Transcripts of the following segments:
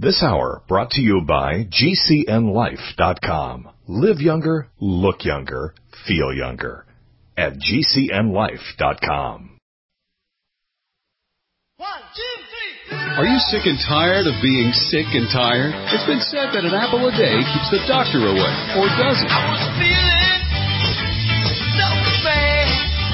This hour brought to you by GCNLife.com. Live younger, look younger, feel younger at GCNLife.com. 1, 2, 3. Are you sick and tired of being sick and tired? It's been said that an apple a day keeps the doctor away, or does it? I was feeling so bad.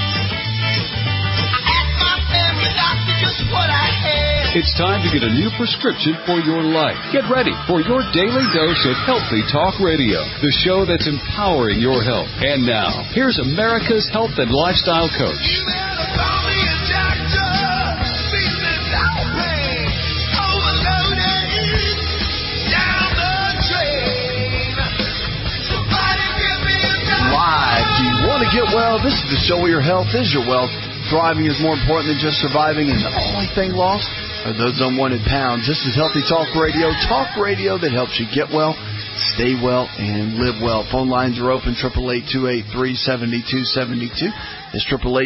I asked my family doctor just what I had. It's time to get a new prescription for your life. Get ready for your daily dose of Healthy Talk Radio, the show that's empowering your health. And now, here's America's health and lifestyle coach. You better call me a doctor. Feeling no pain. Overloaded. Down the drain. Somebody give me a doctor. Live. Do you want to get well? This is the show where your health is your wealth. Thriving is more important than just surviving, and the only thing lost are those unwanted pounds. This is Healthy Talk Radio that helps you get well, stay well, and live well. Phone lines are open, 888-283-7272. It's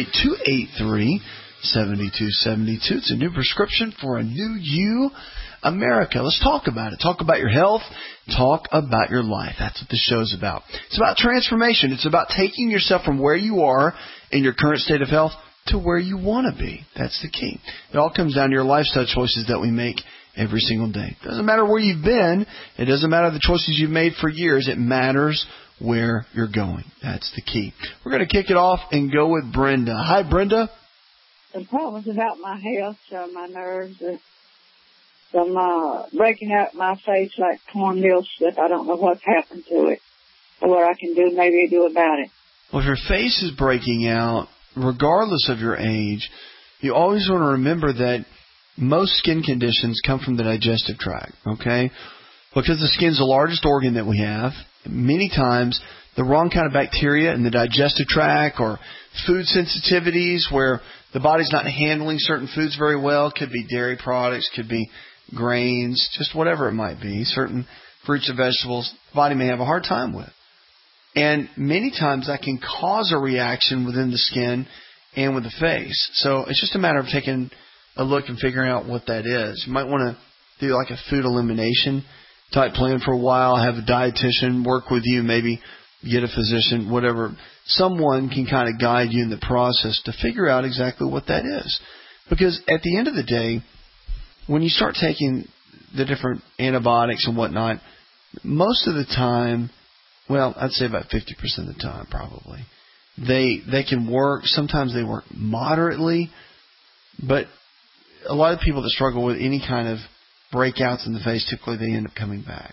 888-283-7272. It's a new prescription for a new you, America. Let's talk about it. Talk about your health. Talk about your life. That's what this show's about. It's about transformation. It's about taking yourself from where you are in your current state of health to where you want to be. That's the key. It all comes down to your lifestyle choices that we make every single day. It doesn't matter where you've been. It doesn't matter the choices you've made for years. It matters where you're going. That's the key. We're going to kick it off and go with Brenda. Hi, Brenda. The problems about my health, my nerves, some breaking out my face like cornmeal slip. I don't know what's happened to it or what I can do, maybe do about it. Well, if your face is breaking out, regardless of your age, you always want to remember that most skin conditions come from the digestive tract, okay? Because the skin's the largest organ that we have, many times the wrong kind of bacteria in the digestive tract or food sensitivities where the body's not handling certain foods very well, could be dairy products, could be grains, just whatever it might be, certain fruits and vegetables, the body may have a hard time with. And many times that can cause a reaction within the skin and with the face. So it's just a matter of taking a look and figuring out what that is. You might want to do like a food elimination type plan for a while, have a dietitian work with you, maybe get a physician, whatever. Someone can kind of guide you in the process to figure out exactly what that is. Because at the end of the day, when you start taking the different antibiotics and whatnot, most of the time, well, I'd say about 50% of the time probably, they can work. Sometimes they work moderately, but a lot of people that struggle with any kind of breakouts in the face, typically they end up coming back.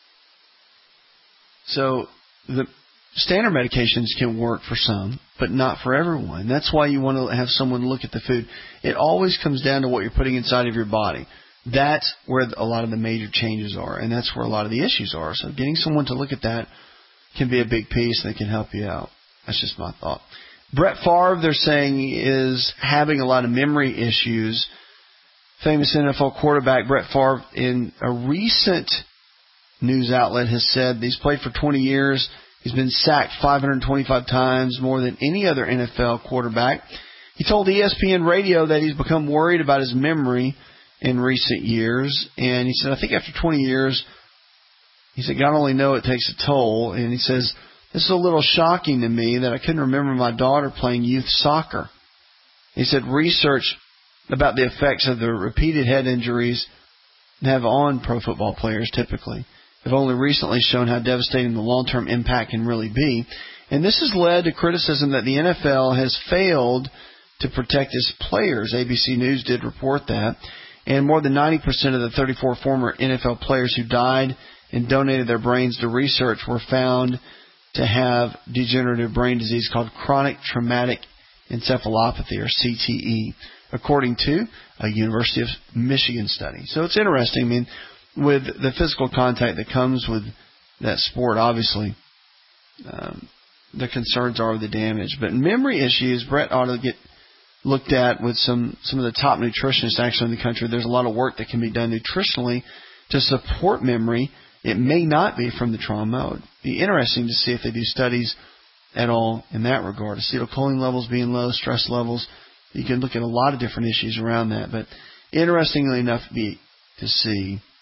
So the standard medications can work for some, but not for everyone. That's why you want to have someone look at the food. It always comes down to what you're putting inside of your body. That's where a lot of the major changes are, and that's where a lot of the issues are. So getting someone to look at that can be a big piece that can help you out. That's just my thought. Brett Favre, they're saying, is having a lot of memory issues. Famous NFL quarterback Brett Favre, in a recent news outlet, has said he's played for 20 years. He's been sacked 525 times, more than any other NFL quarterback. He told ESPN Radio that he's become worried about his memory in recent years. And he said, I think after 20 years, he said, God only knows it takes a toll. And he says, this is a little shocking to me that I couldn't remember my daughter playing youth soccer. He said, research about the effects of the repeated head injuries have on pro football players typically have only recently shown how devastating the long-term impact can really be. And this has led to criticism that the NFL has failed to protect its players. ABC News did report that. And more than 90% of the 34 former NFL players who died and donated their brains to research were found to have degenerative brain disease called chronic traumatic encephalopathy, or CTE, according to a University of Michigan study. So it's interesting. I mean, with the physical contact that comes with that sport, obviously, the concerns are the damage. But memory issues, Brett ought to get looked at with some of the top nutritionists actually in the country. There's a lot of work that can be done nutritionally to support memory. It may not be from the trauma. It would be interesting to see if they do studies at all in that regard. Acetylcholine levels being low, stress levels. You can look at a lot of different issues around that. But interestingly enough, to see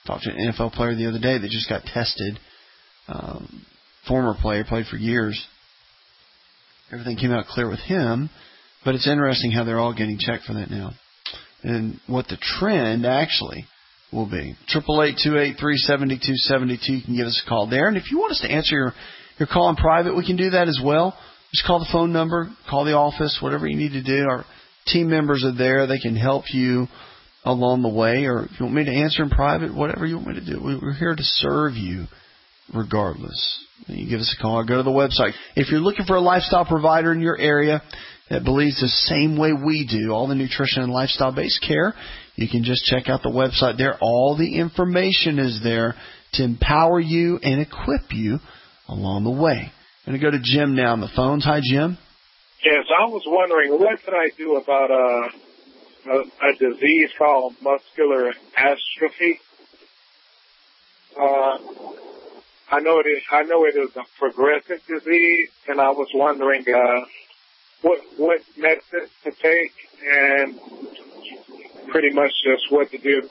Talked to an NFL player the other day that just got tested. Former player, played for years. Everything came out clear with him, but it's interesting how they're all getting checked for that now. And what the trend actually will be. 888-283-7272. You can give us a call there. And if you want us to answer your call in private, we can do that as well. Just call the phone number, call the office, whatever you need to do. Our team members are there. They can help you along the way. Or if you want me to answer in private, whatever you want me to do. We're here to serve you regardless. You give us a call or go to the website. If you're looking for a lifestyle provider in your area that believes the same way we do, all the nutrition and lifestyle-based care, you can just check out the website there. All the information is there to empower you and equip you along the way. I'm going to go to Jim now on the phones. Hi, Jim. Yes, I was wondering, what could I do about a disease called muscular atrophy? I know it is a progressive disease, and I was wondering what medicine to take and pretty much just what to do.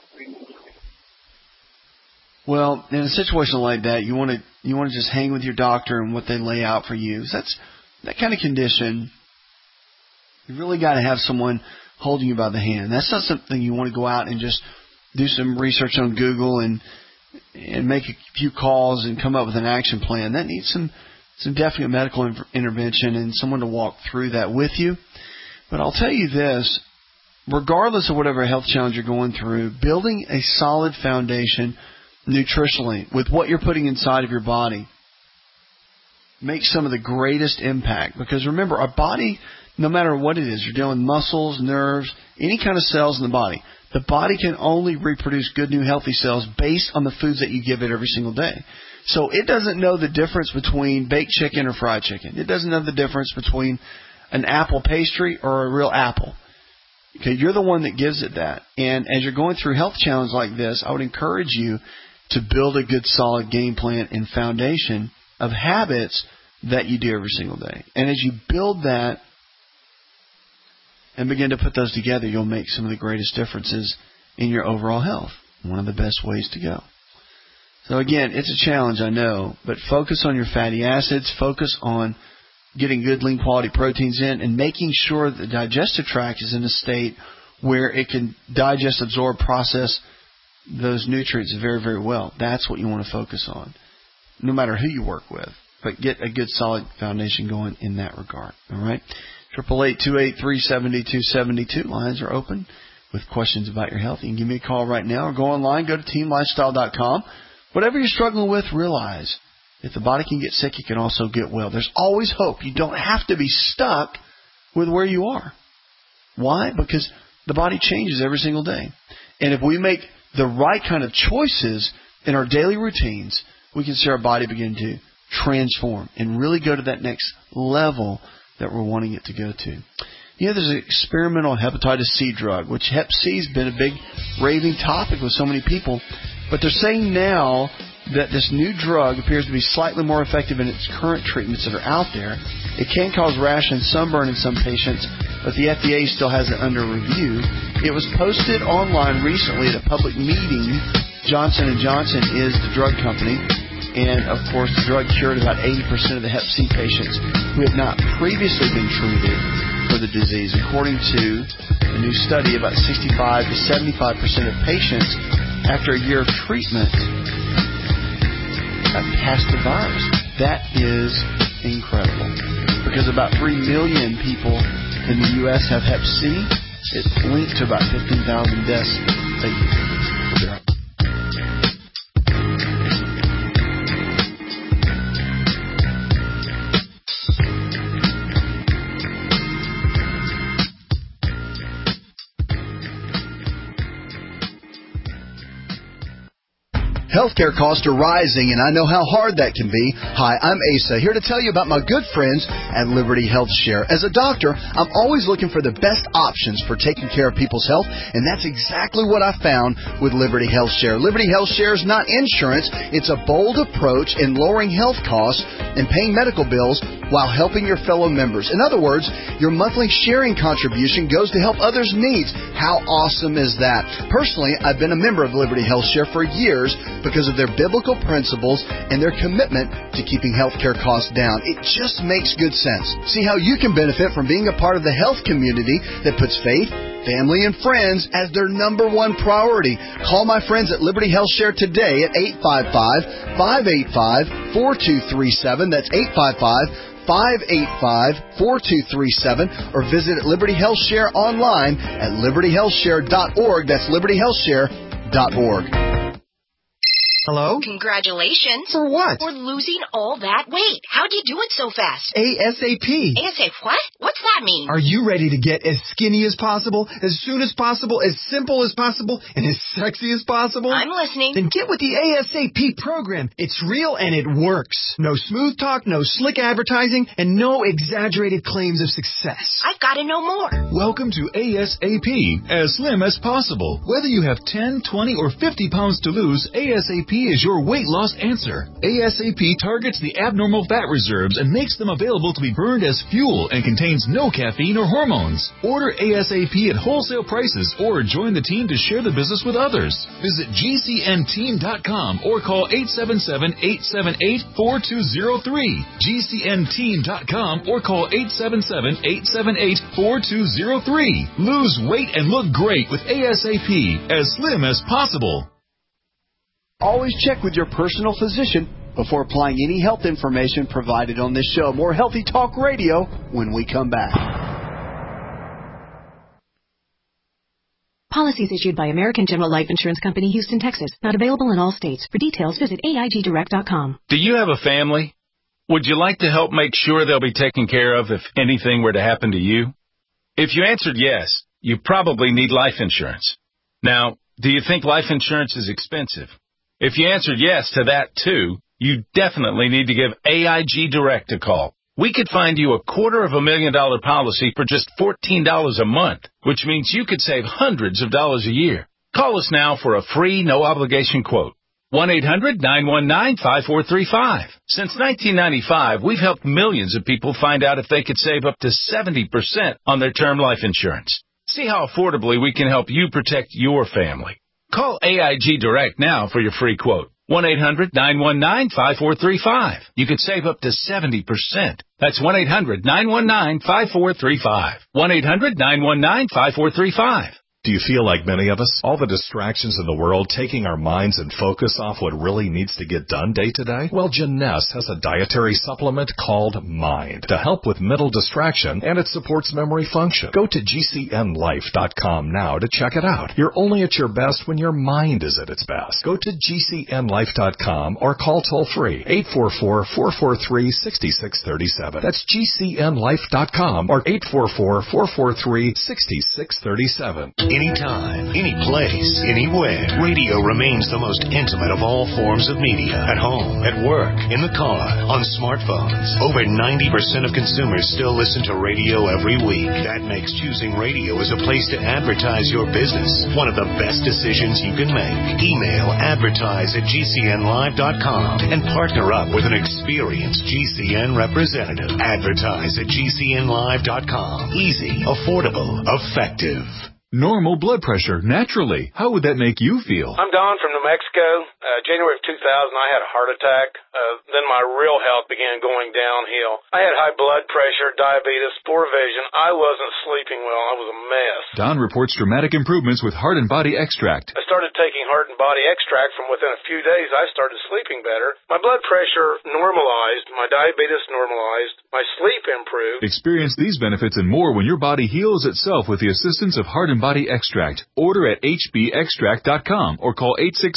Well, in a situation like that, you want to just hang with your doctor and what they lay out for you. That's that kind of condition. You really got to have someone holding you by the hand. That's not something you want to go out and just do some research on Google and make a few calls and come up with an action plan. That needs some definite medical intervention and someone to walk through that with you. But I'll tell you this, regardless of whatever health challenge you're going through, building a solid foundation nutritionally with what you're putting inside of your body makes some of the greatest impact. Because remember, our body, no matter what it is, you're dealing with muscles, nerves, any kind of cells in the body, the body can only reproduce good, new, healthy cells based on the foods that you give it every single day. So it doesn't know the difference between baked chicken or fried chicken. It doesn't know the difference between an apple pastry or a real apple. Okay, you're the one that gives it that. And as you're going through a health challenge like this, I would encourage you to build a good, solid game plan and foundation of habits that you do every single day. And as you build that and begin to put those together, you'll make some of the greatest differences in your overall health. One of the best ways to go. So again, it's a challenge, I know, but focus on your fatty acids, focus on getting good, lean, quality proteins in, and making sure the digestive tract is in a state where it can digest, absorb, process those nutrients very, very well. That's what you want to focus on, no matter who you work with. But get a good, solid foundation going in that regard. All right? 888-283-7272. Lines are open with questions about your health. You can give me a call right now or go online. Go to teamlifestyle.com. Whatever you're struggling with, realize if the body can get sick, it can also get well. There's always hope. You don't have to be stuck with where you are. Why? Because the body changes every single day. And if we make the right kind of choices in our daily routines, we can see our body begin to transform and really go to that next level that we're wanting it to go to. You know, there's an experimental hepatitis C drug, which Hep C has been a big raving topic with so many people. But they're saying now that this new drug appears to be slightly more effective in its current treatments that are out there. It can cause rash and sunburn in some patients, but the FDA still has it under review. It was posted online recently at a public meeting. Johnson & Johnson is the drug company. And, of course, the drug cured about 80% of the Hep C patients who had not previously been treated for the disease. According to a new study, about 65 to 75% of patients after a year of treatment got past the virus. That is incredible. Because about 3 million people in the U.S. have Hep C. It's linked to about 15,000 deaths a year. Healthcare costs are rising, and I know how hard that can be. Hi, I'm Asa, here to tell you about my good friends at Liberty Health Share. As a doctor, I'm always looking for the best options for taking care of people's health, and that's exactly what I found with Liberty Health Share. Liberty Health Share is not insurance. It's a bold approach in lowering health costs and paying medical bills while helping your fellow members. In other words, your monthly sharing contribution goes to help others' needs. How awesome is that? Personally, I've been a member of Liberty Health Share for years because of their biblical principles and their commitment to keeping healthcare costs down. It just makes good sense. See how you can benefit from being a part of the health community that puts faith, family, and friends as their number one priority. Call my friends at Liberty Health Share today at 855-585-4237. That's 855-585-4237. Or visit Liberty Health Share online at libertyhealthshare.org. That's libertyhealthshare.org. Hello? Congratulations. For what? For losing all that weight. How'd you do it so fast? ASAP. ASAP what? What's that mean? Are you ready to get as skinny as possible, as soon as possible, as simple as possible, and as sexy as possible? I'm listening. Then get with the ASAP program. It's real and it works. No smooth talk, no slick advertising, and no exaggerated claims of success. I've got to know more. Welcome to ASAP, as slim as possible. Whether you have 10, 20, or 50 pounds to lose, ASAP is your weight loss answer. ASAP targets the abnormal fat reserves and makes them available to be burned as fuel and contains no caffeine or hormones. Order ASAP at wholesale prices or join the team to share the business with others. Visit GCNteam.com or call 877-878-4203. GCNteam.com or call 877-878-4203. Lose weight and look great with ASAP, as slim as possible. Always check with your personal physician before applying any health information provided on this show. More Healthy Talk Radio when we come back. Policies issued by American General Life Insurance Company, Houston, Texas. Not available in all states. For details, visit AIGdirect.com. Do you have a family? Would you like to help make sure they'll be taken care of if anything were to happen to you? If you answered yes, you probably need life insurance. Now, do you think life insurance is expensive? If you answered yes to that, too, you definitely need to give AIG Direct a call. We could find you a $250,000 policy for just $14 a month, which means you could save hundreds of dollars a year. Call us now for a free, no-obligation quote. 1-800-919-5435. Since 1995, we've helped millions of people find out if they could save up to 70% on their term life insurance. See how affordably we can help you protect your family. Call AIG Direct now for your free quote. 1-800-919-5435. You could save up to 70%. That's 1-800-919-5435. 1-800-919-5435. Do you feel like many of us? All the distractions in the world taking our minds and focus off what really needs to get done day to day? Well, Janess has a dietary supplement called Mind to help with mental distraction, and it supports memory function. Go to GCNlife.com now to check it out. You're only at your best when your mind is at its best. Go to GCNlife.com or call toll-free 844-443-6637. That's GCNlife.com or 844-443-6637. Anytime, any place, anywhere, radio remains the most intimate of all forms of media. At home, at work, in the car, on smartphones. Over 90% of consumers still listen to radio every week. That makes choosing radio as a place to advertise your business one of the best decisions you can make. Email advertise@gcnlive.com and partner up with an experienced GCN representative. Advertise at GCNlive.com. Easy, affordable, effective. Normal blood pressure, naturally. How would that make you feel? I'm Don from New Mexico. January of 2000, I had a heart attack. Then my real health began going downhill. I had high blood pressure, diabetes, poor vision. I wasn't sleeping well. I was a mess. Don reports dramatic improvements with Heart and Body Extract. I started taking Heart and Body Extract. From within a few days, I started sleeping better. My blood pressure normalized. My diabetes normalized. My sleep improved. Experience these benefits and more when your body heals itself with the assistance of Heart and Body Extract. Order at hbextract.com or call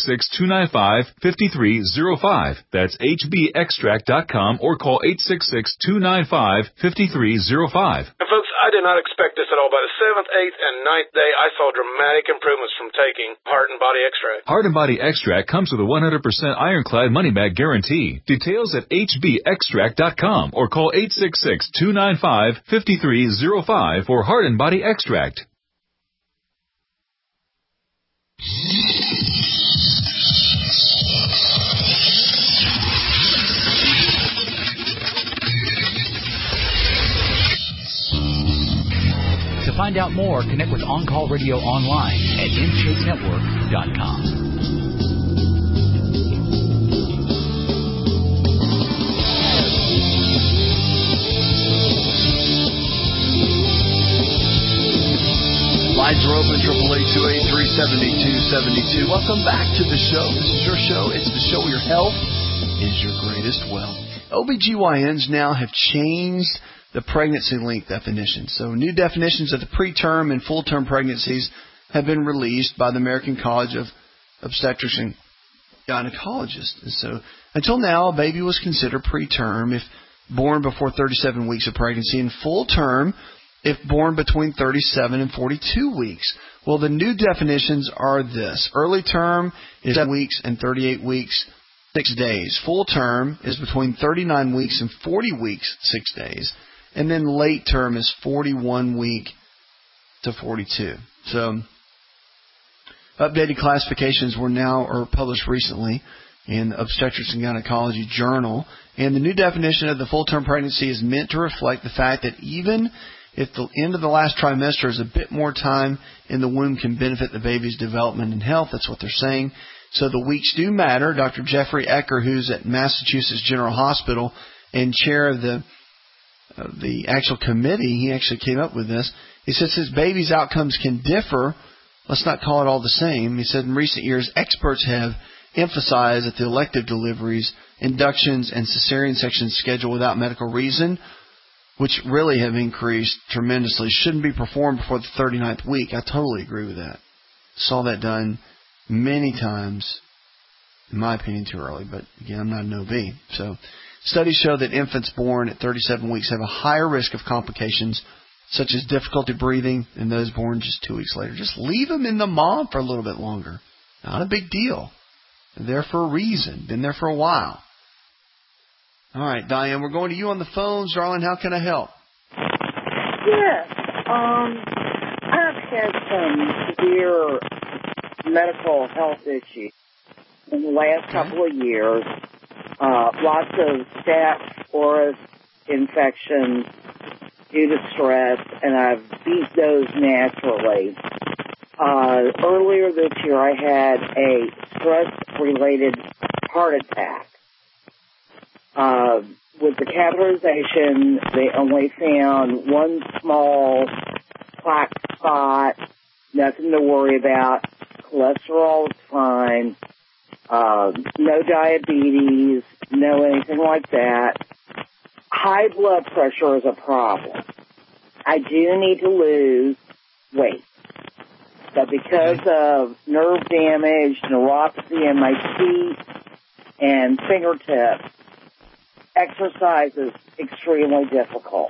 866-295-5305. That's hbextract.com or call 866-295-5305. And folks, I did not expect this at all. By the 7th, 8th, and 9th day, I saw dramatic improvements from taking Heart and Body Extract. Heart and Body Extract comes with a 100% ironclad money-back guarantee. Details at hbextract.com or call 866-295-5305 for Heart and Body Extract. find out more, connect with On Call Radio online at InShapeNetwork.com. Lines are open, 888-283-7272. Welcome back to the show. This is your show. It's the show where your health is your greatest wealth. OBGYNs now have changed the pregnancy length definition. So new definitions of the preterm and full-term pregnancies have been released by the American College of Obstetrics and Gynecologists. And so until now, a baby was considered preterm if born before 37 weeks of pregnancy, and full-term if born between 37 and 42 weeks. Well, the new definitions are this. Early term is 7 weeks and 38 weeks, 6 days. Full term is between 39 weeks and 40 weeks, 6 days. And then late term is 41 week to 42. So updated classifications are published recently in the Obstetrics and Gynecology Journal. And the new definition of the full-term pregnancy is meant to reflect the fact that even if the end of the last trimester is a bit more time in the womb can benefit the baby's development and health. That's what they're saying. So the weeks do matter. Dr. Jeffrey Ecker, who's at Massachusetts General Hospital and chair of the actual committee, he actually came up with this. He says his baby's outcomes can differ. Let's not call it all the same. He said in recent years, experts have emphasized that the elective deliveries, inductions, and cesarean sections scheduled without medical reason, which really have increased tremendously, shouldn't be performed before the 39th week. I totally agree with that. Saw that done many times, in my opinion, too early. But, again, I'm not an OB. So studies show that infants born at 37 weeks have a higher risk of complications, such as difficulty breathing, than those born just 2 weeks later. Just leave them in the mom for a little bit longer. Not a big deal. They're there for a reason. Been there for a while. All right, Diane, we're going to you on the phones. Darling, how can I help? Yes. I've had some severe medical health issues in the last couple of years. Lots of staph aureus infections due to stress, and I've beat those naturally. Earlier this year, I had a stress-related heart attack. With the catheterization, they only found one small plaque spot, nothing to worry about. Cholesterol is fine, no diabetes, no anything like that. High blood pressure is a problem. I do need to lose weight. But because of nerve damage, neuropathy in my feet and fingertips, exercise is extremely difficult.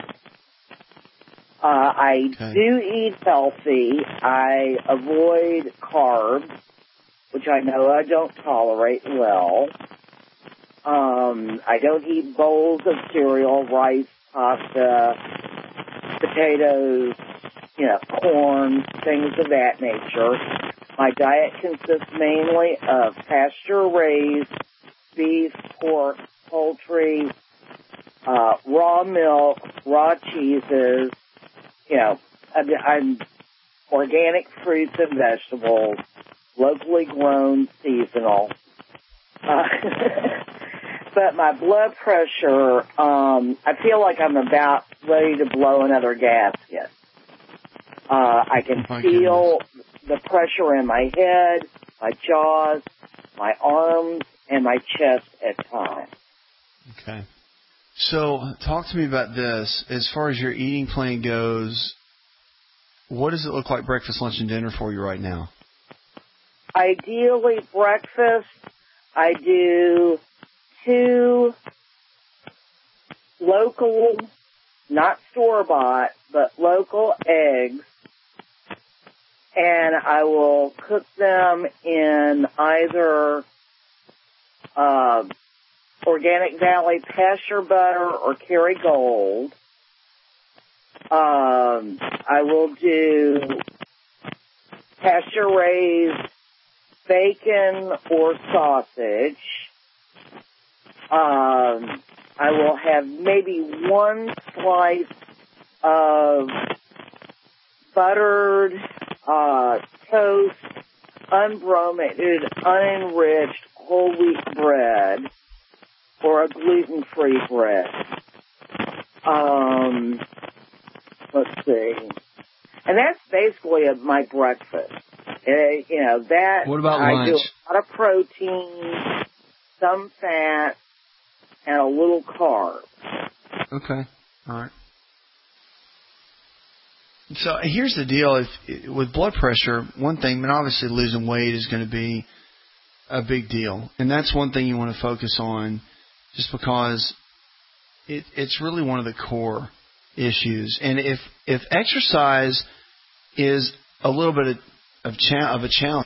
I do eat healthy. I avoid carbs, which I know I don't tolerate well. I don't eat bowls of cereal, rice, pasta, potatoes, corn, things of that nature. My diet consists mainly of pasture-raised beef, pork, poultry, raw milk, raw cheeses, I'm organic fruits and vegetables, locally grown, seasonal. But my blood pressure, I feel like I'm about ready to blow another gasket. I can feel the pressure in my head, my jaws, my arms, and my chest at times. Okay. So talk to me about this. As far as your eating plan goes, what does it look like breakfast, lunch, and dinner for you right now? Ideally, breakfast, I do 2 local, not store-bought, but local eggs, and I will cook them in either Organic Valley pasture butter or Kerrygold. I will do pasture-raised bacon or sausage. I will have maybe 1 slice of buttered toast, unbrominated, unenriched whole wheat bread, or a gluten-free bread. Let's see. And that's basically my breakfast. That. What about I lunch? do a lot of protein, some fat, and a little carb. Okay. All right. So here's the deal. With blood pressure, one thing, obviously losing weight is going to be a big deal. And that's one thing you want to focus on just because it's really one of the core issues. And if exercise is a little bit of a challenge,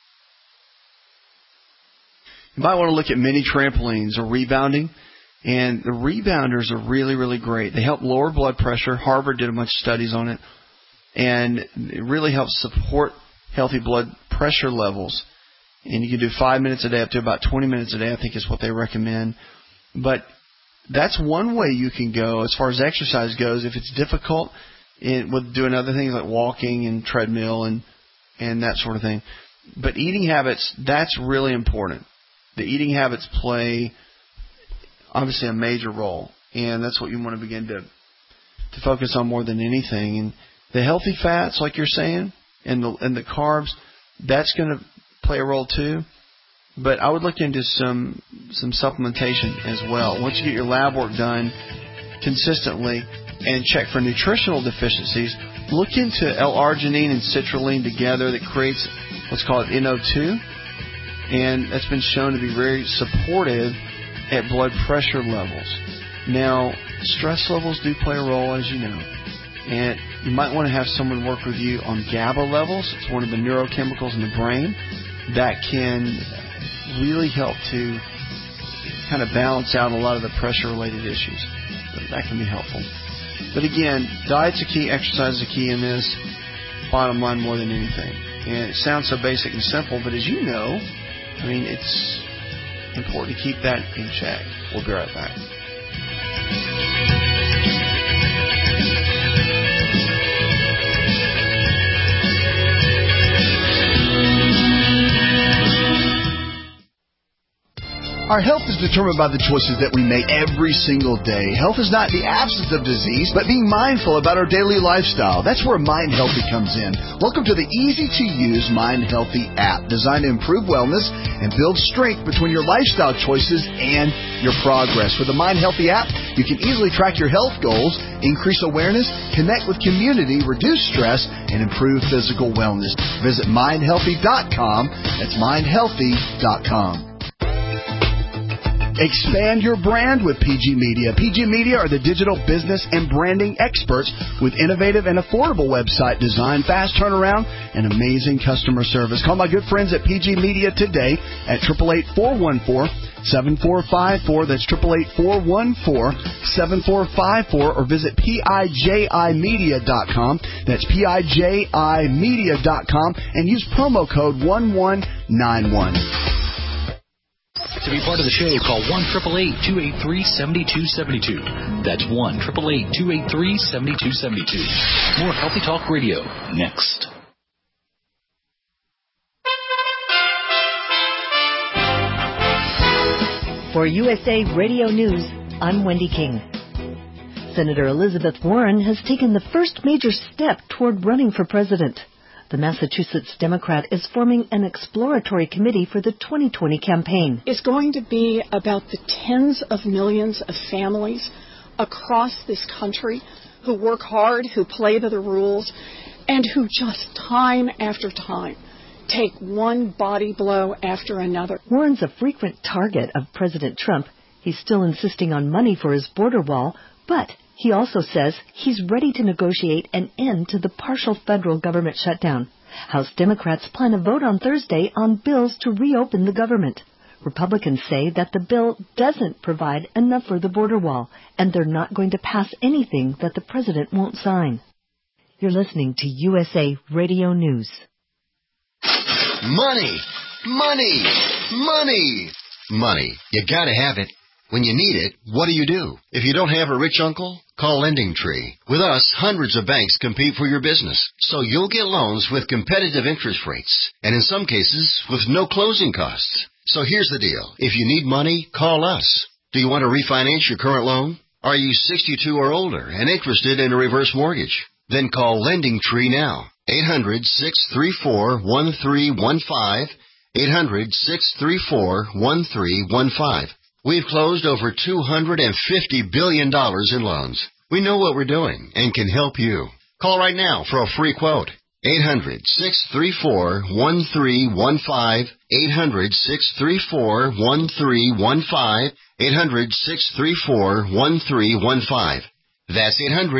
you might want to look at mini trampolines or rebounding. And the rebounders are really, really great. They help lower blood pressure. Harvard did a bunch of studies on it. And it really helps support healthy blood pressure levels. And you can do 5 minutes a day up to about 20 minutes a day, I think is what they recommend. But that's one way you can go as far as exercise goes. If it's difficult, with doing other things like walking and treadmill and that sort of thing. But eating habits, that's really important. The eating habits play obviously a major role, and that's what you want to begin to focus on more than anything. And the healthy fats, like you're saying, and the carbs, that's going to play a role too. But I would look into some supplementation as well. Once you get your lab work done consistently and check for nutritional deficiencies, look into L-arginine and citrulline together that creates what's called NO2, and that's been shown to be very supportive at blood pressure levels. Now, stress levels do play a role, as you know, and you might want to have someone work with you on GABA levels. It's one of the neurochemicals in the brain that can really help to kind of balance out a lot of the pressure-related issues. That can be helpful. But again, diet's a key, exercise is a key in this, bottom line more than anything. And it sounds so basic and simple, but as you know, it's important to keep that in check. We'll be right back. Our health is determined by the choices that we make every single day. Health is not the absence of disease, but being mindful about our daily lifestyle. That's where Mind Healthy comes in. Welcome to the easy-to-use Mind Healthy app, designed to improve wellness and build strength between your lifestyle choices and your progress. With the Mind Healthy app, you can easily track your health goals, increase awareness, connect with community, reduce stress, and improve physical wellness. Visit mindhealthy.com. That's mindhealthy.com. Expand your brand with PG Media. PG Media are the digital business and branding experts with innovative and affordable website design, fast turnaround, and amazing customer service. Call my good friends at PG Media today at 888-414-7454. That's 888-414-7454, or visit PIJImedia.com. That's PIJImedia.com, and use promo code 1191. To be part of the show, call 1-888-283-7272. That's 1-888-283-7272. More Healthy Talk Radio next. For USA Radio News, I'm Wendy King. Senator Elizabeth Warren has taken the first major step toward running for president. The Massachusetts Democrat is forming an exploratory committee for the 2020 campaign. It's going to be about the tens of millions of families across this country who work hard, who play by the rules, and who just time after time take one body blow after another. Warren's a frequent target of President Trump. He's still insisting on money for his border wall, but he also says he's ready to negotiate an end to the partial federal government shutdown. House Democrats plan a vote on Thursday on bills to reopen the government. Republicans say that the bill doesn't provide enough for the border wall, and they're not going to pass anything that the president won't sign. You're listening to USA Radio News. Money, money, money, money. You gotta have it. When you need it, what do? If you don't have a rich uncle, call LendingTree. With us, hundreds of banks compete for your business, so you'll get loans with competitive interest rates, and in some cases, with no closing costs. So here's the deal. If you need money, call us. Do you want to refinance your current loan? Are you 62 or older and interested in a reverse mortgage? Then call LendingTree now. 800-634-1315. 800-634-1315. We've closed over $250 billion in loans. We know what we're doing and can help you. Call right now for a free quote. 800-634-1315. 800-634-1315. 800-634-1315. That's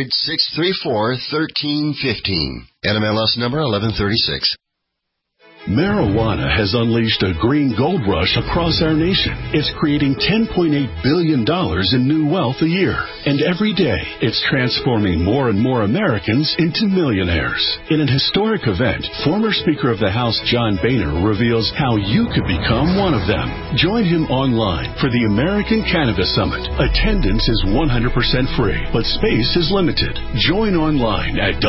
800-634-1315. NMLS number 1136. Marijuana has unleashed a green gold rush across our nation. It's creating $10.8 billion in new wealth a year. And every day, it's transforming more and more Americans into millionaires. In an historic event, former Speaker of the House John Boehner reveals how you could become one of them. Join him online for the American Cannabis Summit. Attendance is 100% free, but space is limited. Join online at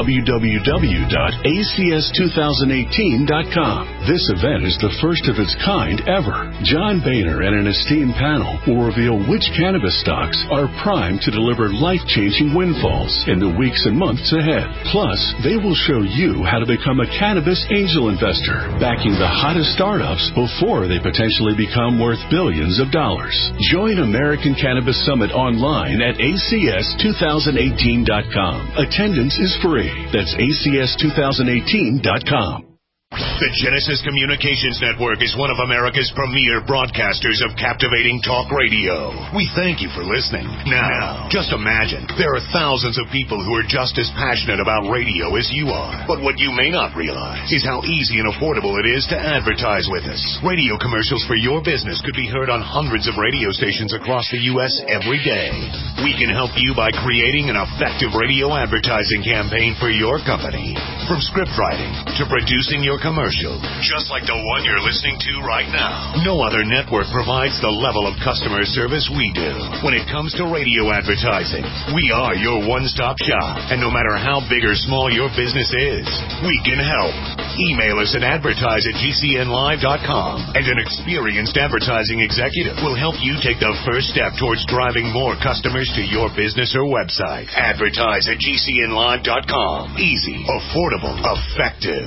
www.acs2018.com. This event is the first of its kind ever. John Boehner and an esteemed panel will reveal which cannabis stocks are primed to deliver life-changing windfalls in the weeks and months ahead. Plus, they will show you how to become a cannabis angel investor, backing the hottest startups before they potentially become worth billions of dollars. Join American Cannabis Summit online at acs2018.com. Attendance is free. That's acs2018.com. The Genesis Communications Network is one of America's premier broadcasters of captivating talk radio. We thank you for listening. Now, just imagine, there are thousands of people who are just as passionate about radio as you are. But what you may not realize is how easy and affordable it is to advertise with us. Radio commercials for your business could be heard on hundreds of radio stations across the U.S. every day. We can help you by creating an effective radio advertising campaign for your company. From script writing to producing your commercial, just like the one you're listening to right now. No other network provides the level of customer service we do. When it comes to radio advertising, we are your one-stop shop. And no matter how big or small your business is, we can help. Email us at advertise@gcnlive.com, and an experienced advertising executive will help you take the first step towards driving more customers to your business or website. Advertise@gcnlive.com. Easy, affordable, effective.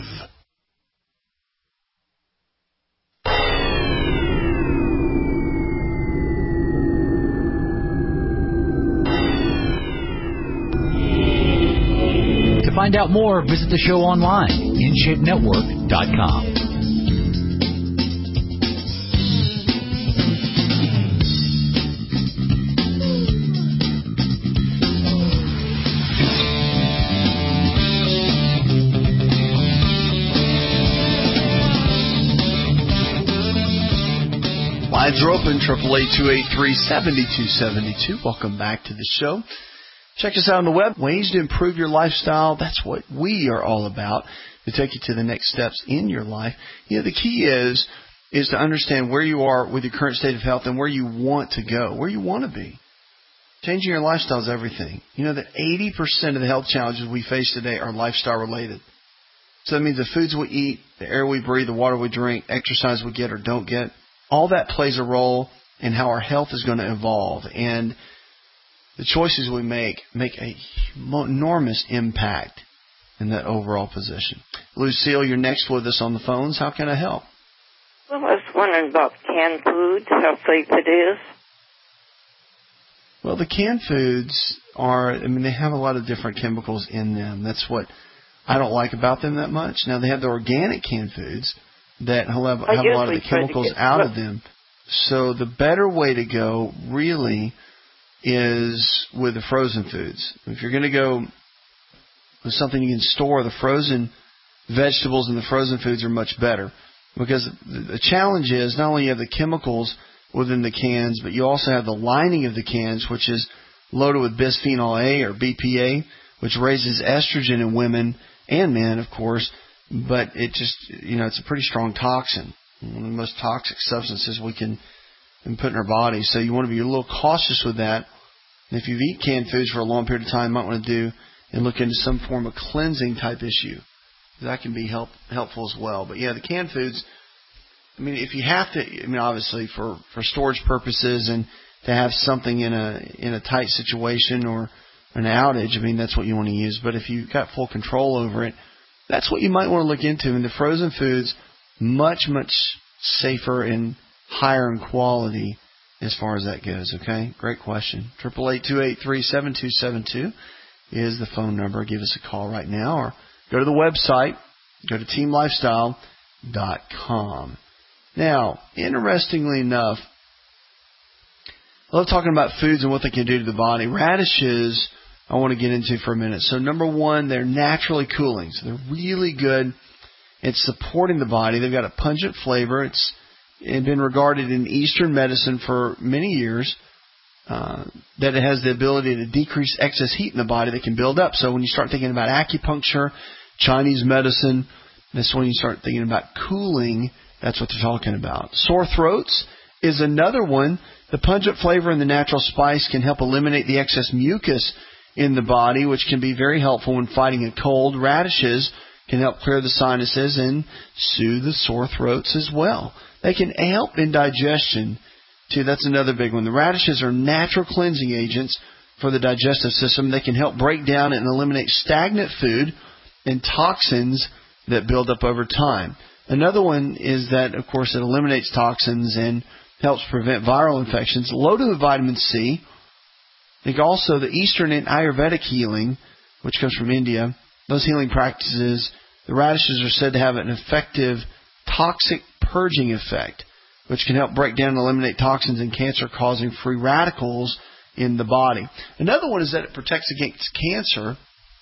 To find out more, visit the show online, InShapeNetwork.com. Lines are open, 888-283-7272. Welcome back to the show. Check us out on the web. Ways to improve your lifestyle. That's what we are all about, to take you to the next steps in your life. You know, the key is to understand where you are with your current state of health and where you want to go, where you want to be. Changing your lifestyle is everything. You know that 80% of the health challenges we face today are lifestyle related. So that means the foods we eat, the air we breathe, the water we drink, exercise we get or don't get, all that plays a role in how our health is going to evolve. And the choices we make a enormous impact in that overall position. Lucille, you're next with us on the phones. How can I help? Well, I was wondering about canned foods, how safe it is. Well, the canned foods they have a lot of different chemicals in them. That's what I don't like about them that much. Now, they have the organic canned foods that have a lot of the chemicals out of them. So the better way to go really is with the frozen foods. If you're going to go with something you can store, the frozen vegetables and the frozen foods are much better. Because the challenge is not only you have the chemicals within the cans, but you also have the lining of the cans, which is loaded with bisphenol A or BPA, which raises estrogen in women and men, of course. But it just, it's a pretty strong toxin. One of the most toxic substances we can and put in our body. So you want to be a little cautious with that. And if you've eaten canned foods for a long period of time, you might want to do and look into some form of cleansing type issue. That can be helpful as well. But yeah, the canned foods, I mean, if you have to, I mean, obviously for storage purposes and to have something in a tight situation or an outage, I mean, that's what you want to use. But if you've got full control over it, that's what you might want to look into. And the frozen foods, much, much safer and higher in quality as far as that goes, okay? Great question. 888-283-7272 is the phone number. Give us a call right now or go to the website. Go to teamlifestyle.com. Now, interestingly enough, I love talking about foods and what they can do to the body. Radishes, I want to get into for a minute. So, number one, they're naturally cooling. So, they're really good at supporting the body. They've got a pungent flavor. It's been regarded in Eastern medicine for many years that it has the ability to decrease excess heat in the body that can build up. So, when you start thinking about acupuncture, Chinese medicine, that's when you start thinking about cooling. That's what they're talking about. Sore throats is another one. The pungent flavor and the natural spice can help eliminate the excess mucus in the body, which can be very helpful when fighting a cold. Radishes can help clear the sinuses and soothe the sore throats as well. They can help in digestion, too. That's another big one. The radishes are natural cleansing agents for the digestive system. They can help break down and eliminate stagnant food and toxins that build up over time. Another one is that, of course, it eliminates toxins and helps prevent viral infections. Loaded with vitamin C. I think also the Eastern and Ayurvedic healing, which comes from India, those healing practices, the radishes are said to have an effective toxic purging effect, which can help break down and eliminate toxins and cancer-causing free radicals in the body. Another one is that it protects against cancer.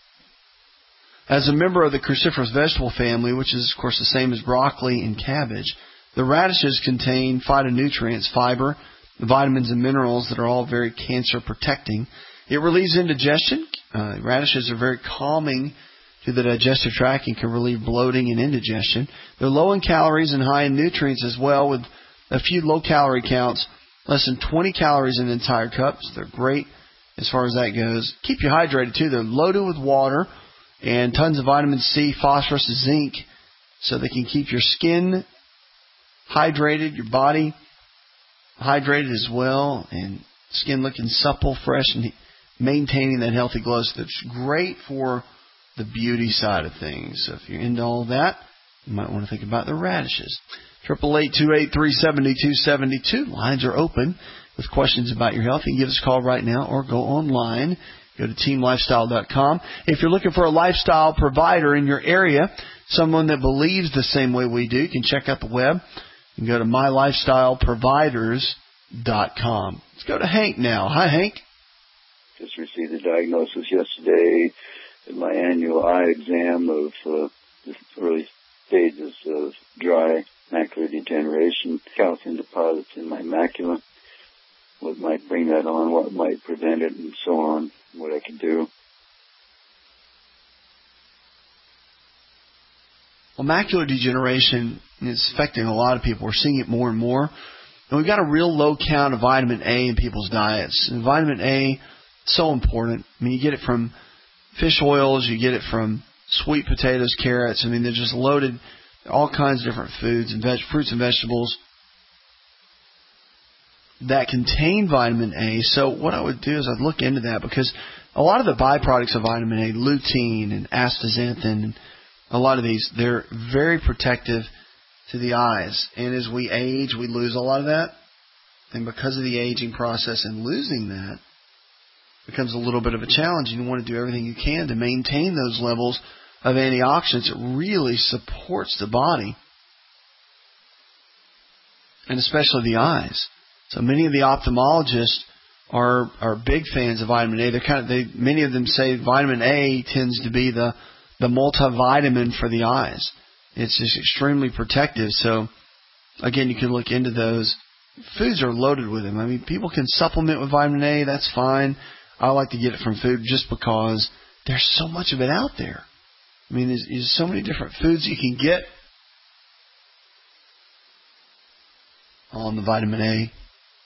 As a member of the cruciferous vegetable family, which is, of course, the same as broccoli and cabbage, the radishes contain phytonutrients, fiber, vitamins, and minerals that are all very cancer-protecting. It relieves indigestion. Radishes are very calming to the digestive tract and can relieve bloating and indigestion. They're low in calories and high in nutrients as well, with a few low-calorie counts, less than 20 calories in an entire cup. So they're great as far as that goes. Keep you hydrated, too. They're loaded with water and tons of vitamin C, phosphorus, and zinc, so they can keep your skin hydrated, your body hydrated as well, and skin looking supple, fresh, and maintaining that healthy glow. So that's great for the beauty side of things. So if you're into all that, you might want to think about the radishes. 888-283-7272. Lines are open with questions about your health. You can give us a call right now or go online. Go to teamlifestyle.com. If you're looking for a lifestyle provider in your area, someone that believes the same way we do, you can check out the web. You can go to mylifestyleproviders.com. Let's go to Hank now. Hi, Hank. Just received a diagnosis yesterday at my annual eye exam of the early stages of dry macular degeneration, calcium deposits in my macula. What might bring that on, what might prevent it, and so on, what I can do. Well, macular degeneration is affecting a lot of people. We're seeing it more and more. And we've got a real low count of vitamin A in people's diets. And vitamin A, so important. I mean, you get it from fish oils, you get it from sweet potatoes, carrots. I mean, they're just loaded, all kinds of different foods and fruits and vegetables that contain vitamin A. So what I would do is I'd look into that, because a lot of the byproducts of vitamin A, lutein and astaxanthin, and a lot of these, they're very protective to the eyes. And as we age, we lose a lot of that. And because of the aging process and losing that, becomes a little bit of a challenge. You want to do everything you can to maintain those levels of antioxidants. It really supports the body, and especially the eyes. So many of the ophthalmologists are big fans of vitamin A. Many of them say vitamin A tends to be the multivitamin for the eyes. It's just extremely protective. So again, you can look into those. Foods are loaded with them. I mean, people can supplement with vitamin A. That's fine. I like to get it from food just because there's so much of it out there. I mean, there's so many different foods you can get on the vitamin A.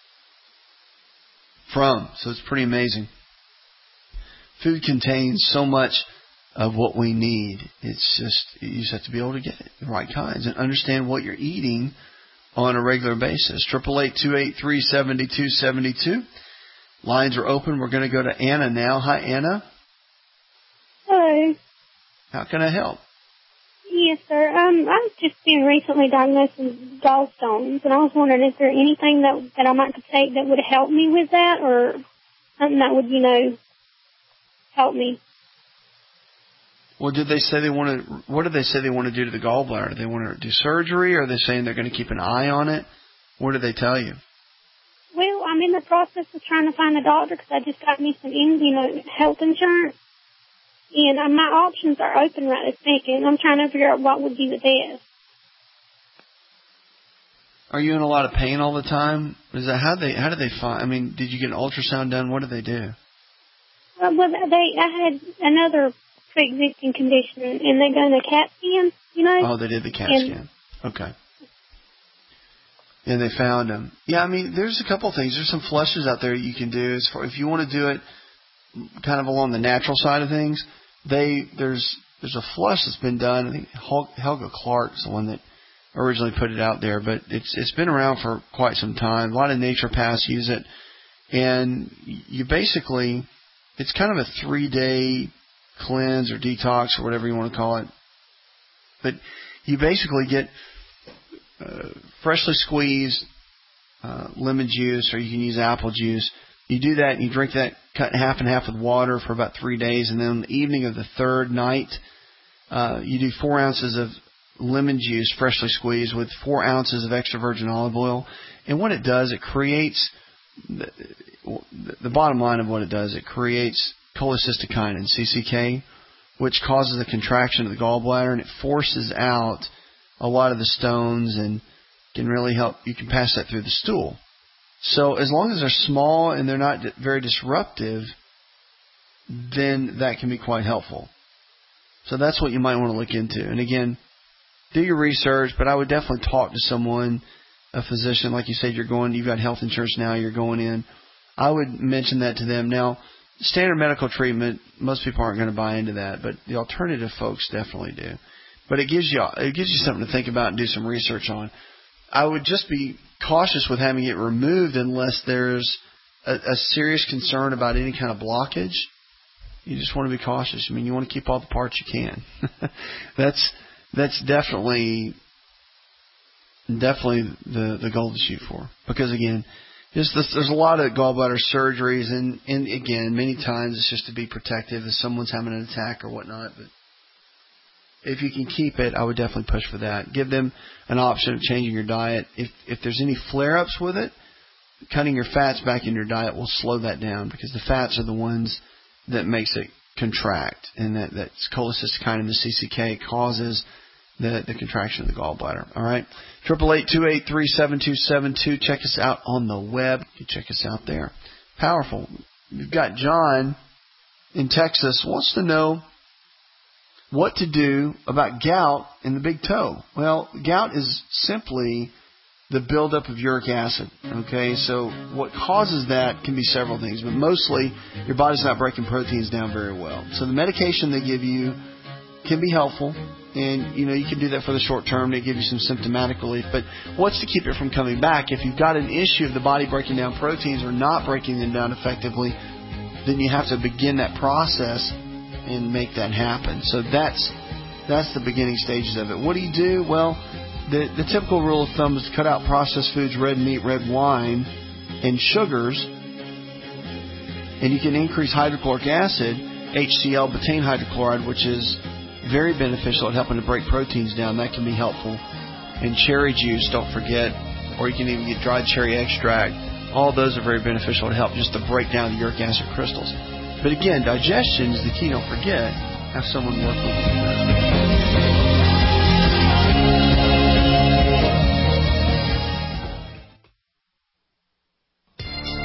from. So it's pretty amazing. Food contains so much of what we need. It's just, you just have to be able to get it, the right kinds, and understand what you're eating on a regular basis. 888-283-7272. Lines are open. We're going to go to Anna now. Hi, Anna. Hello. How can I help? Yes, sir. I've just been recently diagnosed with gallstones, and I was wondering, is there anything that I might take that would help me with that, or something that would, help me? Well, did they say what did they say they want to do to the gallbladder? Do they want to do surgery, or are they saying they're going to keep an eye on it? What did they tell you? Well, I'm in the process of trying to find a doctor because I just got me some, health insurance. And my options are open right this second. I'm trying to figure out what would be the best. Are you in a lot of pain all the time? Is that how did they find? I mean, did you get an ultrasound done? What did they do? Well, I had another pre-existing condition, and they done a CAT scan. Oh, they did the CAT scan. Okay. And they found them. Yeah, I mean, there's a couple things. There's some flushes out there you can do. If you want to do it kind of along the natural side of things, there's a flush that's been done. I think Helga Clark is the one that originally put it out there, but it's been around for quite some time. A lot of naturopaths use it, and you basically, it's kind of a 3-day cleanse or detox or whatever you want to call it. But you basically get freshly squeezed lemon juice, or you can use apple juice. You do that, and you drink that cut in half and half with water for about 3 days, and then on the evening of the third night, you do 4 ounces of lemon juice, freshly squeezed, with 4 ounces of extra virgin olive oil. And what it does, it creates, the bottom line of what it does, it creates cholecystokinin, CCK, which causes a contraction of the gallbladder, and it forces out a lot of the stones and can really help. You can pass that through the stool. So as long as they're small and they're not very disruptive, then that can be quite helpful. So that's what you might want to look into. And again, do your research, but I would definitely talk to someone, a physician. Like you said, you've got health insurance now, you're going in. I would mention that to them. Now, standard medical treatment, most people aren't going to buy into that, but the alternative folks definitely do. But it gives you something to think about and do some research on. I would just be cautious with having it removed unless there's a serious concern about any kind of blockage. You just want to be cautious. I mean, you want to keep all the parts you can. That's definitely the goal to shoot for. Because again, there's a lot of gallbladder surgeries, and again, many times it's just to be protective if someone's having an attack or whatnot. But if you can keep it, I would definitely push for that. Give them an option of changing your diet. If there's any flare-ups with it, cutting your fats back in your diet will slow that down, because the fats are the ones that makes it contract, and that's cholecystokinin, the CCK, causes the contraction of the gallbladder. All right, 888-283-7272. Check us out on the web. You can check us out there. Powerful. We've got John in Texas wants to know what to do about gout in the big toe. Well, gout is simply the buildup of uric acid. Okay, so what causes that can be several things, but mostly your body's not breaking proteins down very well. So the medication they give you can be helpful, and you can do that for the short term. They give you some symptomatic relief, but what's to keep it from coming back? If you've got an issue of the body breaking down proteins or not breaking them down effectively, then you have to begin that process and make that happen. So that's the beginning stages of it. What do you do? Well, the typical rule of thumb is to cut out processed foods, red meat, red wine, and sugars. And you can increase hydrochloric acid, HCl, betaine hydrochloride, which is very beneficial at helping to break proteins down. That can be helpful. And cherry juice, don't forget, or you can even get dried cherry extract. All those are very beneficial to help just to break down the uric acid crystals. But again, digestion is the key. Don't forget, have someone work with you.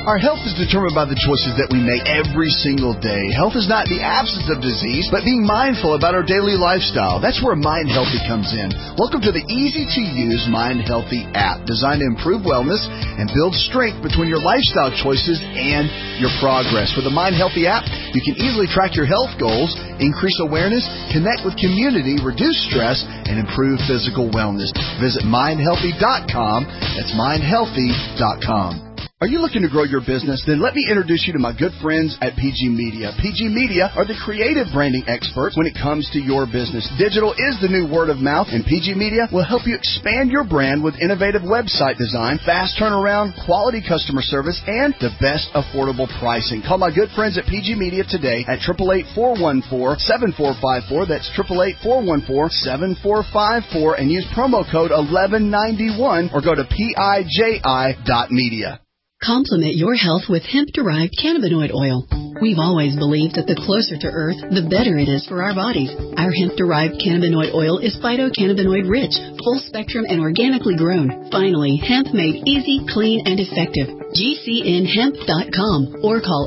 Our health is determined by the choices that we make every single day. Health is not the absence of disease, but being mindful about our daily lifestyle. That's where Mind Healthy comes in. Welcome to the easy-to-use Mind Healthy app, designed to improve wellness and build strength between your lifestyle choices and your progress. With the Mind Healthy app, you can easily track your health goals, increase awareness, connect with community, reduce stress, and improve physical wellness. Visit mindhealthy.com. That's mindhealthy.com. Are you looking to grow your business? Then let me introduce you to my good friends at PG Media. PG Media are the creative branding experts when it comes to your business. Digital is the new word of mouth, and PG Media will help you expand your brand with innovative website design, fast turnaround, quality customer service, and the best affordable pricing. Call my good friends at PG Media today at 888-414-7454. That's 888-414-7454, and use promo code 1191 or go to PIJI.media. Complement your health with hemp-derived cannabinoid oil. We've always believed that the closer to Earth, the better it is for our bodies. Our hemp-derived cannabinoid oil is phytocannabinoid-rich, full-spectrum, and organically grown. Finally, hemp made easy, clean, and effective. GCNhemp.com or call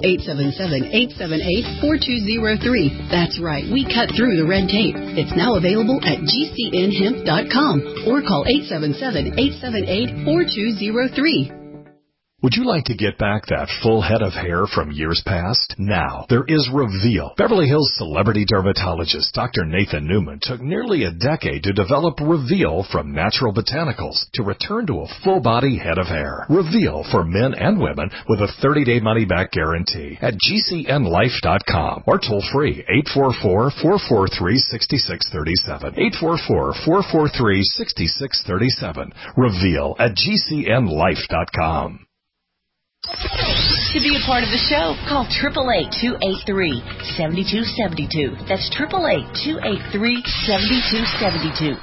877-878-4203. That's right, we cut through the red tape. It's now available at GCNhemp.com or call 877-878-4203. Would you like to get back that full head of hair from years past? Now, there is Reveal. Beverly Hills celebrity dermatologist Dr. Nathan Newman took nearly a decade to develop Reveal from natural botanicals to return to a full-body head of hair. Reveal for men and women with a 30-day money-back guarantee at GCNlife.com or toll-free 844-443-6637. 844-443-6637. Reveal at GCNlife.com. To be a part of the show, call 888-283-7272. That's 888-283-7272.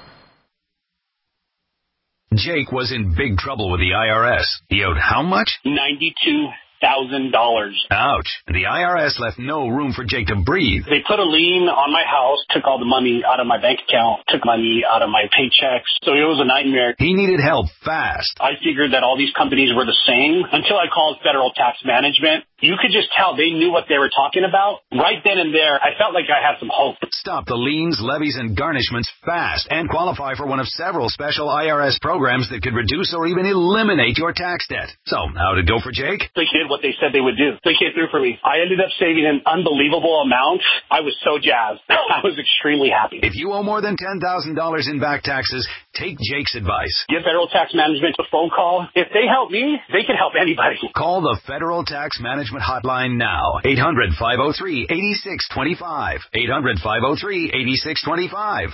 Jake was in big trouble with the IRS. He owed how much? $92,000. Ouch. The IRS left no room for Jake to breathe. They put a lien on my house, took all the money out of my bank account, took money out of my paychecks. So it was a nightmare. He needed help fast. I figured that all these companies were the same until I called Federal Tax Management. You could just tell they knew what they were talking about. Right then and there, I felt like I had some hope. Stop the liens, levies, and garnishments fast and qualify for one of several special IRS programs that could reduce or even eliminate your tax debt. So, how did it go for Jake? They did what they said they would do. They came through for me. I ended up saving an unbelievable amount. I was so jazzed. I was extremely happy. If you owe more than $10,000 in back taxes, take Jake's advice. Give Federal Tax Management a phone call. If they help me, they can help anybody. Call the Federal Tax Management Hotline now. 800-503-8625. 800-503-8625.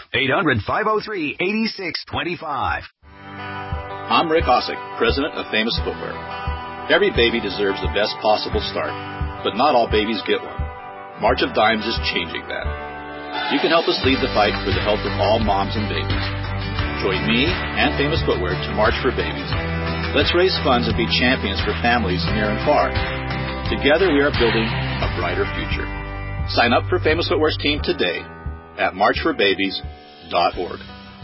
800-503-8625. I'm Rick Osick, president of Famous Footwear. Every baby deserves the best possible start, but not all babies get one. March of Dimes is changing that. You can help us lead the fight for the health of all moms and babies. Join me and Famous Footwear to March for Babies. Let's raise funds and be champions for families near and far. Together we are building a brighter future. Sign up for Famous Footwear's team today at marchforbabies.org.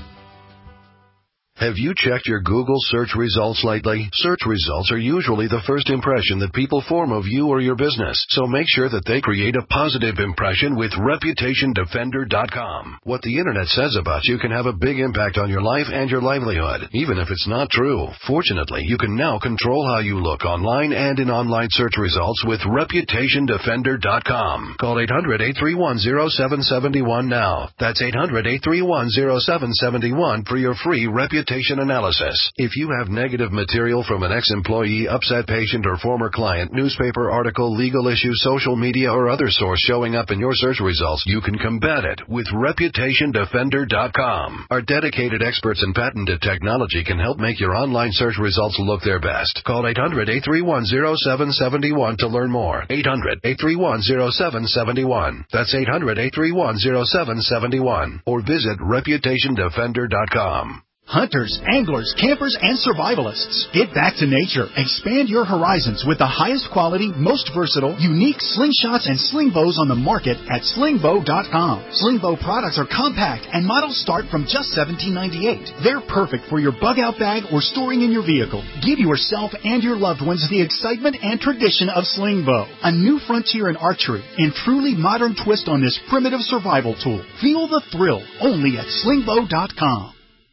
Have you checked your Google search results lately? Search results are usually the first impression that people form of you or your business, so make sure that they create a positive impression with ReputationDefender.com. What the Internet says about you can have a big impact on your life and your livelihood, even if it's not true. Fortunately, you can now control how you look online and in online search results with ReputationDefender.com. Call 800-831-0771 now. That's 800-831-0771 for your free reputation analysis. If you have negative material from an ex-employee, upset patient, or former client, newspaper article, legal issue, social media, or other source showing up in your search results, you can combat it with ReputationDefender.com. Our dedicated experts in patented technology can help make your online search results look their best. Call 800-831-0771 to learn more. 800-831-0771. That's 800-831-0771. Or visit ReputationDefender.com. Hunters, anglers, campers, and survivalists. Get back to nature. Expand your horizons with the highest quality, most versatile, unique slingshots and sling bows on the market at slingbow.com. Sling bow products are compact and models start from just $17.98. They're perfect for your bug out bag or storing in your vehicle. Give yourself and your loved ones the excitement and tradition of sling bow. A new frontier in archery and truly modern twist on this primitive survival tool. Feel the thrill only at slingbow.com.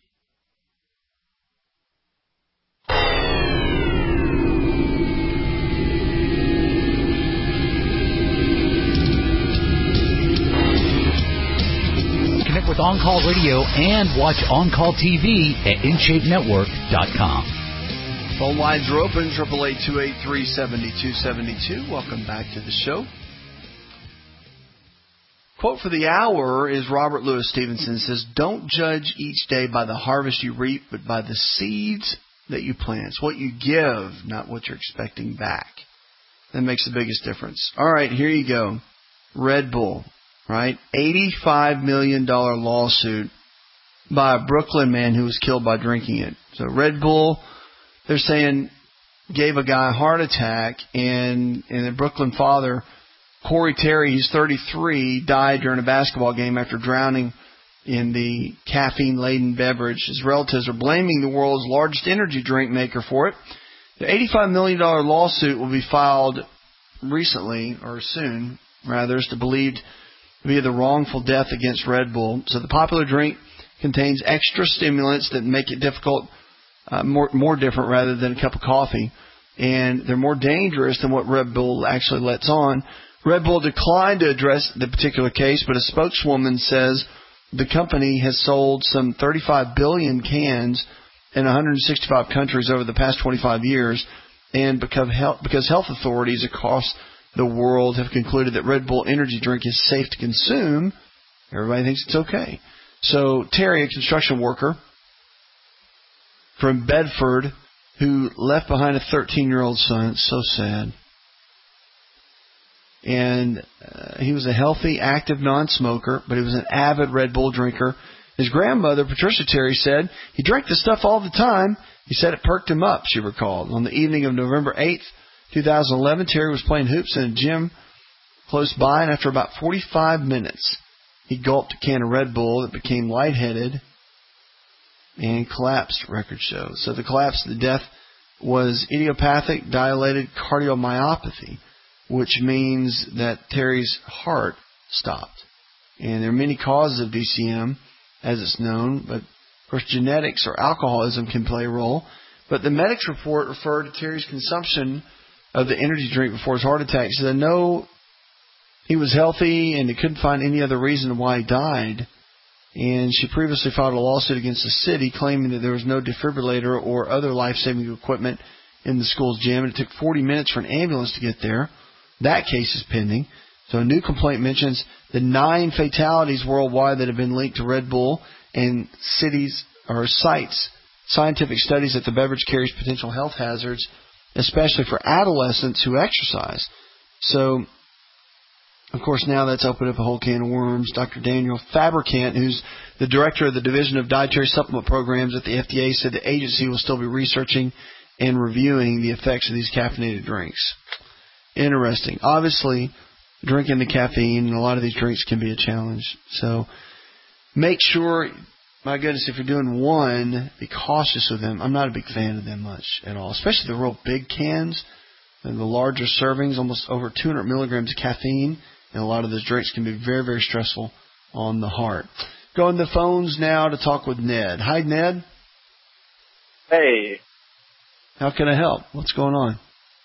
Connect with On Call Radio and watch On Call TV at InShapeNetwork.com. Phone lines are open, 888-283-7272. Welcome back to the show. Quote for the hour is Robert Louis Stevenson. Says, don't judge each day by the harvest you reap, but by the seeds that you plant. It's what you give, not what you're expecting back. That makes the biggest difference. All right, here you go. Red Bull, right? $85 million lawsuit by a Brooklyn man who was killed by drinking it. So Red Bull, they're saying, gave a guy a heart attack, and the Brooklyn father, Corey Terry, he's 33, died during a basketball game after drowning in the caffeine-laden beverage. His relatives are blaming the world's largest energy drink maker for it. The $85 million lawsuit will be filed recently, or soon, rather, is believed to be the wrongful death against Red Bull. So the popular drink contains extra stimulants that make it difficult, more different rather than a cup of coffee. And they're more dangerous than what Red Bull actually lets on. Red Bull declined to address the particular case, but a spokeswoman says the company has sold some 35 billion cans in 165 countries over the past 25 years, and because health authorities across the world have concluded that Red Bull energy drink is safe to consume, everybody thinks it's okay. So Terry, a construction worker from Bedford, who left behind a 13-year-old son, it's so sad, and he was a healthy, active non-smoker, but he was an avid Red Bull drinker. His grandmother, Patricia Terry, said he drank the stuff all the time. He said it perked him up, she recalled. On the evening of November 8th, 2011, Terry was playing hoops in a gym close by, and after about 45 minutes, he gulped a can of Red Bull that became lightheaded and collapsed, record shows. So the collapse, the death, was idiopathic dilated cardiomyopathy, which means that Terry's heart stopped. And there are many causes of DCM, as it's known, but of course genetics or alcoholism can play a role. But the medics report referred to Terry's consumption of the energy drink before his heart attack. So they know he was healthy and they couldn't find any other reason why he died. And she previously filed a lawsuit against the city claiming that there was no defibrillator or other life-saving equipment in the school's gym. And it took 40 minutes for an ambulance to get there. That case is pending. So a new complaint mentions the 9 fatalities worldwide that have been linked to Red Bull, and cites scientific studies that the beverage carries potential health hazards, especially for adolescents who exercise. So, of course, now that's opened up a whole can of worms. Dr. Daniel Fabricant, who's the director of the Division of Dietary Supplement Programs at the FDA, said the agency will still be researching and reviewing the effects of these caffeinated drinks. Interesting. Obviously, drinking the caffeine and a lot of these drinks can be a challenge. So make sure, my goodness, if you're doing one, be cautious with them. I'm not a big fan of them much at all, especially the real big cans and the larger servings, almost over 200 milligrams of caffeine. And a lot of those drinks can be very, very stressful on the heart. Going to the phones now to talk with Ned. Hi, Ned. Hey. How can I help? What's going on?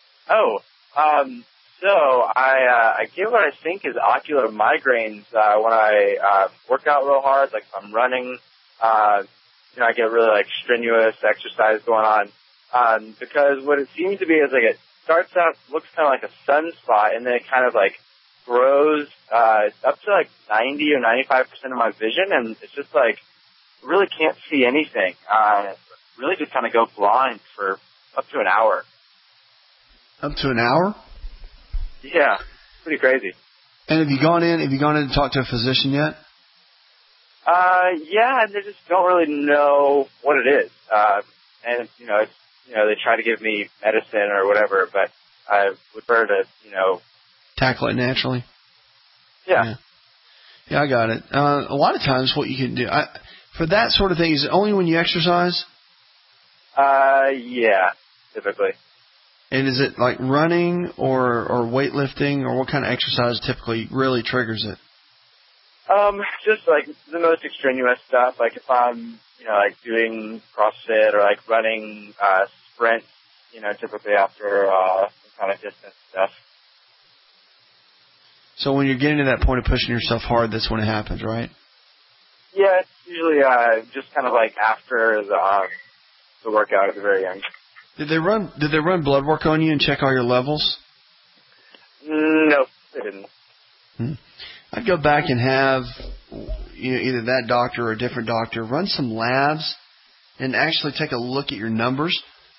So I get what I think is ocular migraines when I work out real hard, like if I'm running. I get really like strenuous exercise going on. Because what it seems to be is like it starts out, looks kind of like a sunspot, and then it kind of like grows up to like 90 or 95% of my vision, and it's just like really can't see anything. Really just kind of go blind for up to an hour. Up to an hour? Yeah, pretty crazy. And have you gone in to talk to a physician yet? Yeah, they just don't really know what it is. And, they try to give me medicine or whatever, but I would prefer to, tackle it naturally. Yeah. Yeah, I got it. A lot of times what you can do, for that sort of thing, is it only when you exercise? Yeah, typically. And is it like running or weightlifting, or what kind of exercise typically really triggers it? Just like the most extraneous stuff, like if I'm, like doing CrossFit or like running, sprints, typically after, some kind of distance stuff. So when you're getting to that point of pushing yourself hard, that's when it happens, right? Yeah, it's usually, just kind of like after the workout at the very end. Did they run blood work on you and check all your levels? No, they didn't. I'd go back and have either that doctor or a different doctor run some labs and actually take a look at your numbers,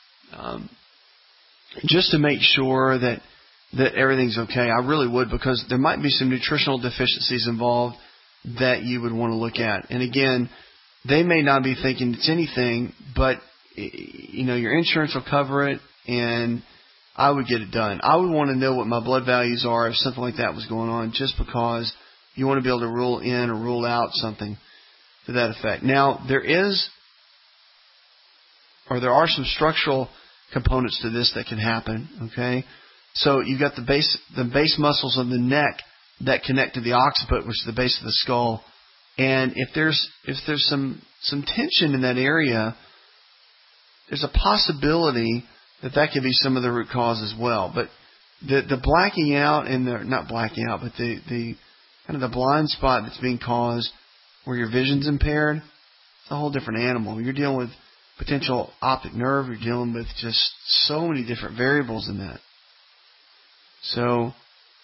just to make sure that everything's okay. I really would, because there might be some nutritional deficiencies involved that you would want to look at. And again, they may not be thinking it's anything, but your insurance will cover it, and I would get it done. I would want to know what my blood values are if something like that was going on, just because you want to be able to rule in or rule out something to that effect. Now, there are some structural components to this that can happen, okay? So you've got the base muscles of the neck that connect to the occiput, which is the base of the skull. And if there's some tension in that area, there's a possibility that could be some of the root cause as well. But the blacking out and not blacking out, but the kind of the blind spot that's being caused where your vision's impaired, it's a whole different animal. You're dealing with potential optic nerve. You're dealing with just so many different variables in that. So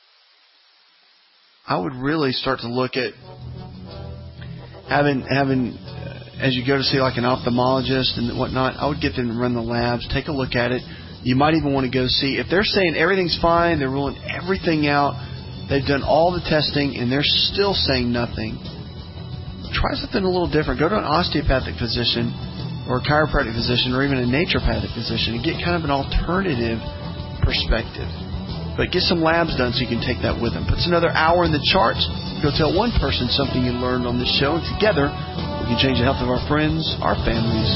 I would really start to look at having as you go to see like an ophthalmologist and whatnot, I would get them to run the labs, take a look at it. You might even want to go see if they're saying everything's fine, they're ruling everything out, they've done all the testing and they're still saying nothing. Try something a little different. Go to an osteopathic physician or a chiropractic physician or even a naturopathic physician and get kind of an alternative perspective. But get some labs done so you can take that with them. Puts another hour in the charts. Go tell one person something you learned on this show, and together we can change the health of our friends, our families.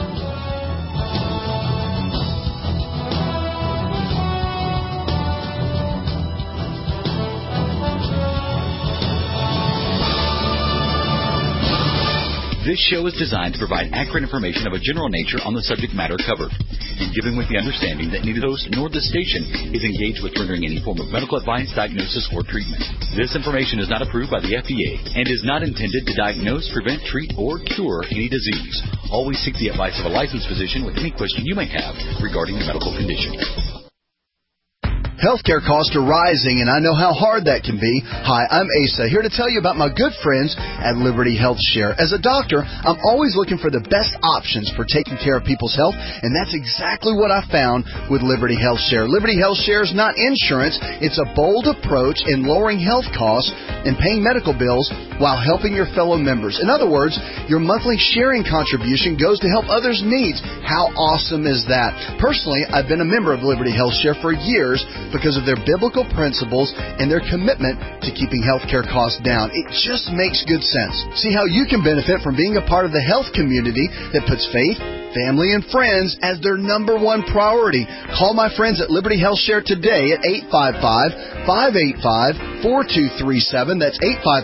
This show is designed to provide accurate information of a general nature on the subject matter covered, and given with the understanding that neither the host nor the station is engaged with rendering any form of medical advice, diagnosis, or treatment. This information is not approved by the FDA and is not intended to diagnose, prevent, treat, or cure any disease. Always seek the advice of a licensed physician with any question you may have regarding a medical condition. Healthcare costs are rising, and I know how hard that can be. Hi, I'm Asa, here to tell you about my good friends at Liberty Health Share. As a doctor, I'm always looking for the best options for taking care of people's health, and that's exactly what I found with Liberty Health Share. Liberty Health Share is not insurance. It's a bold approach in lowering health costs and paying medical bills while helping your fellow members. In other words, your monthly sharing contribution goes to help others' needs. How awesome is that? Personally, I've been a member of Liberty Health Share for years because of their biblical principles and their commitment to keeping healthcare costs down. It just makes good sense. See how you can benefit from being a part of the health community that puts faith, family, and friends as their number one priority. Call my friends at Liberty Health Share today at 855-585-4237. That's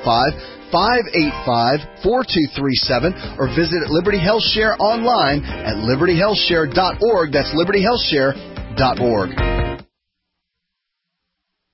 855-585-4237, or visit Liberty Health Share online at libertyhealthshare.org. That's libertyhealthshare.org.